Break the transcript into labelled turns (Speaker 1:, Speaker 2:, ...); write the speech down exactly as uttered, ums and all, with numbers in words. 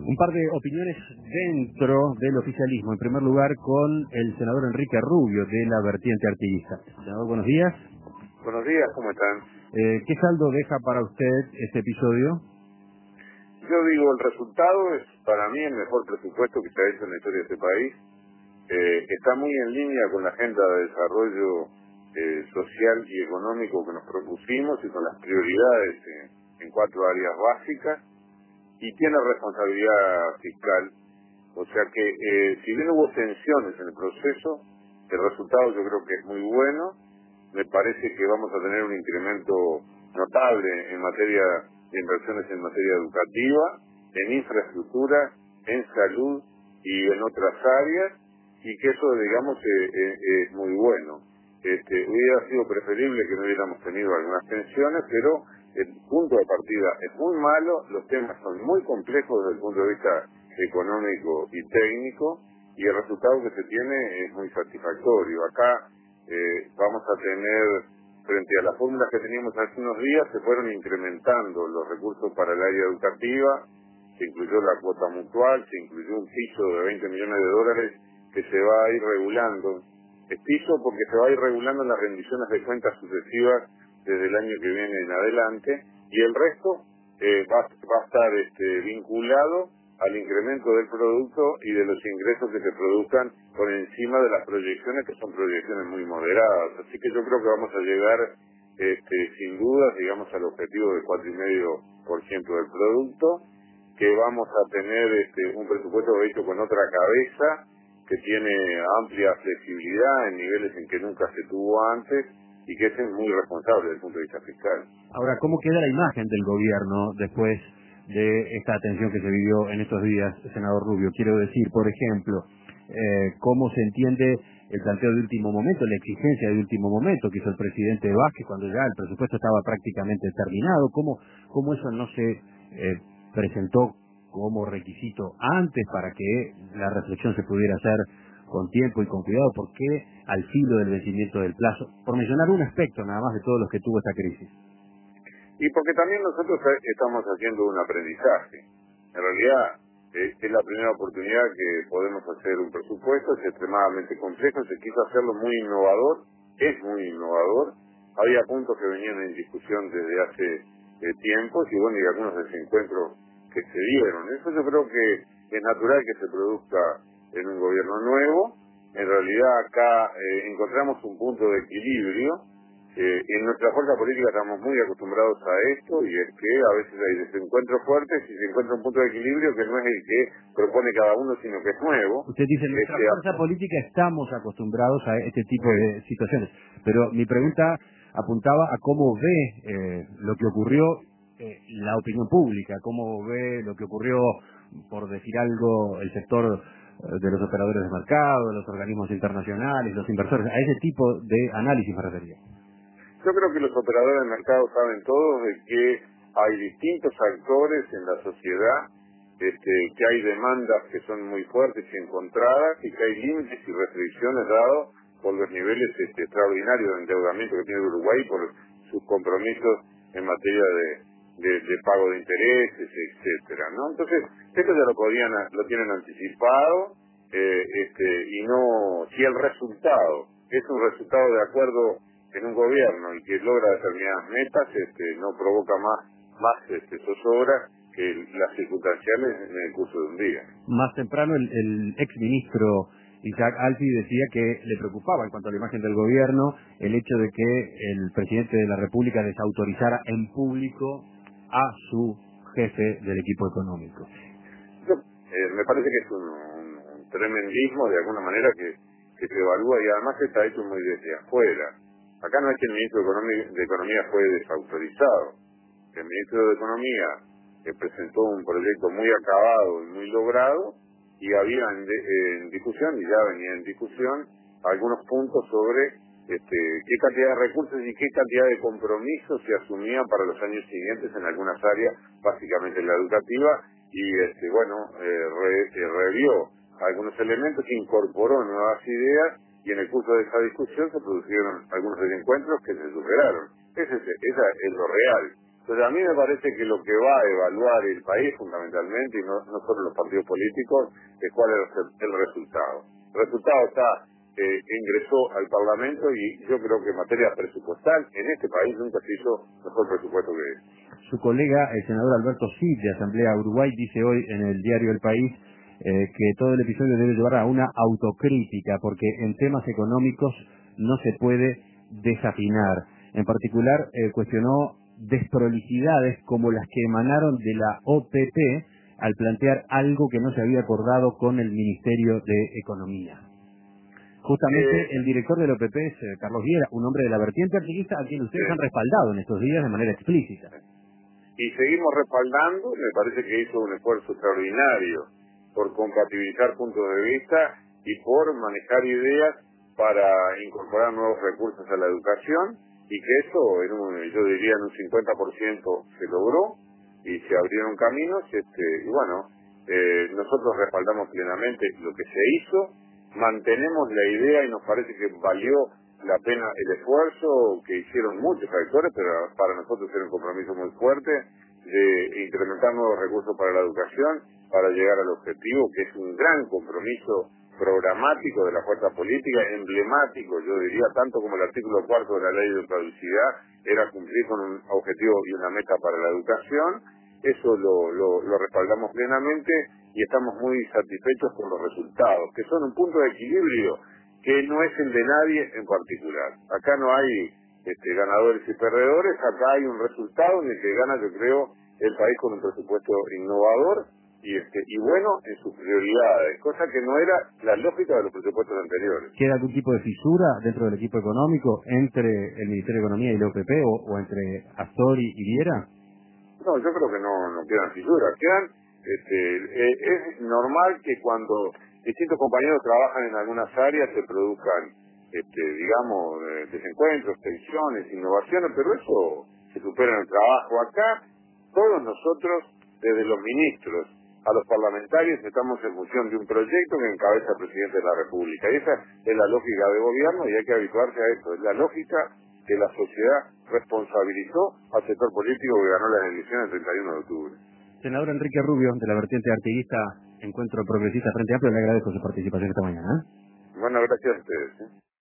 Speaker 1: Un par de opiniones dentro del oficialismo. En primer lugar, con el senador Enrique Rubio, de la vertiente artiguista. Senador, buenos días.
Speaker 2: Buenos días, ¿cómo están?
Speaker 1: Eh, ¿Qué saldo deja para usted este episodio?
Speaker 2: Yo digo, el resultado es para mí el mejor presupuesto que se ha hecho en la historia de este país. Eh, está muy en línea con la agenda de desarrollo eh, social y económico que nos propusimos y con las prioridades en, en cuatro áreas básicas, y tiene responsabilidad fiscal. O sea que, eh, si bien hubo tensiones en el proceso, el resultado yo creo que es muy bueno. Me parece que vamos a tener un incremento notable en materia de inversiones en materia educativa, en infraestructura, en salud y en otras áreas, y que eso, digamos, eh, eh, es muy bueno. Este, hubiera sido preferible que no hubiéramos tenido algunas tensiones, pero el punto de partida es muy malo, los temas son muy complejos desde el punto de vista económico y técnico, y el resultado que se tiene es muy satisfactorio. Acá eh, vamos a tener, frente a las fórmulas que teníamos hace unos días, se fueron incrementando los recursos para el área educativa, se incluyó la cuota mutual, se incluyó un piso de veinte millones de dólares que se va a ir regulando. Es piso porque se va a ir regulando las rendiciones de cuentas sucesivas desde el año que viene en adelante, y el resto eh, va, va a estar este, vinculado al incremento del producto y de los ingresos que se produzcan por encima de las proyecciones, que son proyecciones muy moderadas. Así que yo creo que vamos a llegar este, sin dudas, digamos, al objetivo del cuatro coma cinco por ciento del producto, que vamos a tener este, un presupuesto hecho con otra cabeza, que tiene amplia flexibilidad en niveles en que nunca se tuvo antes, y que es muy responsable desde el punto de vista fiscal.
Speaker 1: Ahora, ¿cómo queda la imagen del gobierno después de esta atención que se vivió en estos días, senador Rubio? Quiero decir, por ejemplo, eh, ¿cómo se entiende el planteo de último momento, la exigencia de último momento que hizo el presidente Vázquez cuando ya el presupuesto estaba prácticamente terminado? ¿Cómo, cómo eso no se eh, presentó como requisito antes para que la reflexión se pudiera hacer con tiempo y con cuidado? ¿Por qué al filo del vencimiento del plazo? Por mencionar un aspecto nada más de todos los que tuvo esta crisis.
Speaker 2: Y porque también nosotros estamos haciendo un aprendizaje. En realidad, eh, es la primera oportunidad que podemos hacer un presupuesto, es extremadamente complejo, se quiso hacerlo muy innovador, es muy innovador. Había puntos que venían en discusión desde hace eh, tiempos, y bueno, y algunos desencuentros que se dieron. Eso yo creo que es natural que se produzca en un gobierno nuevo. En realidad acá eh, encontramos un punto de equilibrio. Eh, en nuestra fuerza política estamos muy acostumbrados a esto, y es que a veces hay desencuentros fuertes y se encuentra un punto de equilibrio que no es el que propone cada uno, sino que es nuevo.
Speaker 1: Usted dice, en nuestra
Speaker 2: Este,
Speaker 1: fuerza política estamos acostumbrados a este tipo de situaciones, pero mi pregunta apuntaba a cómo ve eh, lo que ocurrió eh, la opinión pública, cómo ve lo que ocurrió, por decir algo, el sector eh, de los operadores de mercado, de los organismos internacionales, los inversores. A ese tipo de análisis me refería.
Speaker 2: Yo creo que los operadores del mercado saben todos de que hay distintos actores en la sociedad, este, que hay demandas que son muy fuertes y encontradas, y que hay límites y restricciones dados por los niveles este, extraordinarios de endeudamiento que tiene Uruguay, por sus compromisos en materia de, de, de pago de intereses, etcétera, ¿no? Entonces, esto ya lo podían, lo tienen anticipado, eh, este, y no, si el resultado es un resultado de acuerdo en un gobierno y que logra determinadas metas, este, no provoca más, más este, zozobra que las circunstanciales en el curso de un día.
Speaker 1: Más temprano el, el exministro Isaac Alfi decía que le preocupaba en cuanto a la imagen del gobierno el hecho de que el presidente de la República desautorizara en público a su jefe del equipo económico.
Speaker 2: Yo, eh, me parece que es un, un tremendismo de alguna manera que, que se evalúa, y además está hecho muy desde afuera. Acá no es que el ministro de Economía, de Economía fue desautorizado. El ministro de Economía que presentó un proyecto muy acabado y muy logrado, y había en, de, en discusión, y ya venía en discusión, algunos puntos sobre este, qué cantidad de recursos y qué cantidad de compromisos se asumían para los años siguientes en algunas áreas, básicamente la educativa, y este, bueno, eh, re, eh, revió algunos elementos, incorporó nuevas ideas, y en el curso de esa discusión se produjeron algunos desencuentros que se superaron. Ese es, esa es lo real. Entonces a mí me parece que lo que va a evaluar el país fundamentalmente, y no, no solo los partidos políticos, es cuál es el resultado. El resultado está, eh, ingresó al Parlamento y yo creo que en materia presupuestal en este país nunca se hizo mejor presupuesto que este.
Speaker 1: Su colega, el senador Alberto Cid, de Asamblea Uruguay, dice hoy en el diario El País eh, que todo el episodio debe llevar a una autocrítica, porque en temas económicos no se puede desafinar. En particular, eh, cuestionó desprolijidades como las que emanaron de la O P P al plantear algo que no se había acordado con el Ministerio de Economía. Justamente
Speaker 2: Eh,
Speaker 1: el director del O P P es eh, Carlos Viera, un hombre de la vertiente artiguista a quien ustedes
Speaker 2: sí.
Speaker 1: han respaldado en estos días de manera explícita.
Speaker 2: Y seguimos respaldando, me parece que hizo un esfuerzo extraordinario por compatibilizar puntos de vista y por manejar ideas para incorporar nuevos recursos a la educación, y que eso, en un, yo diría en un cincuenta por ciento se logró y se abrieron caminos, este, y bueno, eh, nosotros respaldamos plenamente lo que se hizo, mantenemos la idea y nos parece que valió la pena el esfuerzo que hicieron muchos actores, pero para nosotros era un compromiso muy fuerte de incrementar nuevos recursos para la educación, para llegar al objetivo, que es un gran compromiso programático de la fuerza política, emblemático, yo diría, tanto como el artículo cuarto de la ley de caducidad, era cumplir con un objetivo y una meta para la educación. Eso lo, lo, lo respaldamos plenamente y estamos muy satisfechos con los resultados, que son un punto de equilibrio que no es el de nadie en particular. Acá no hay este, ganadores y perdedores, acá hay un resultado en el que gana, yo creo, el país con un presupuesto innovador y este y bueno en sus prioridades, cosa que no era la lógica de los presupuestos anteriores.
Speaker 1: ¿Queda algún tipo de fisura dentro del equipo económico entre el Ministerio de Economía y la O P P o, o entre Astori y Viera?
Speaker 2: No, yo creo que no, no quedan fisuras, quedan, este, eh, es normal que cuando distintos compañeros trabajan en algunas áreas se produzcan, este, digamos, eh, desencuentros, tensiones, innovaciones, pero eso se supera en el trabajo. Acá, todos nosotros, desde los ministros a los parlamentarios, estamos en función de un proyecto que encabeza el presidente de la República. Y esa es la lógica de gobierno y hay que habituarse a eso. Es la lógica que la sociedad responsabilizó al sector político que ganó las elecciones el treinta y uno de octubre.
Speaker 1: Senador Enrique Rubio, de la vertiente artiguista Encuentro Progresista Frente Amplio, le agradezco su participación esta mañana.
Speaker 2: Bueno, gracias a ustedes. ¿eh?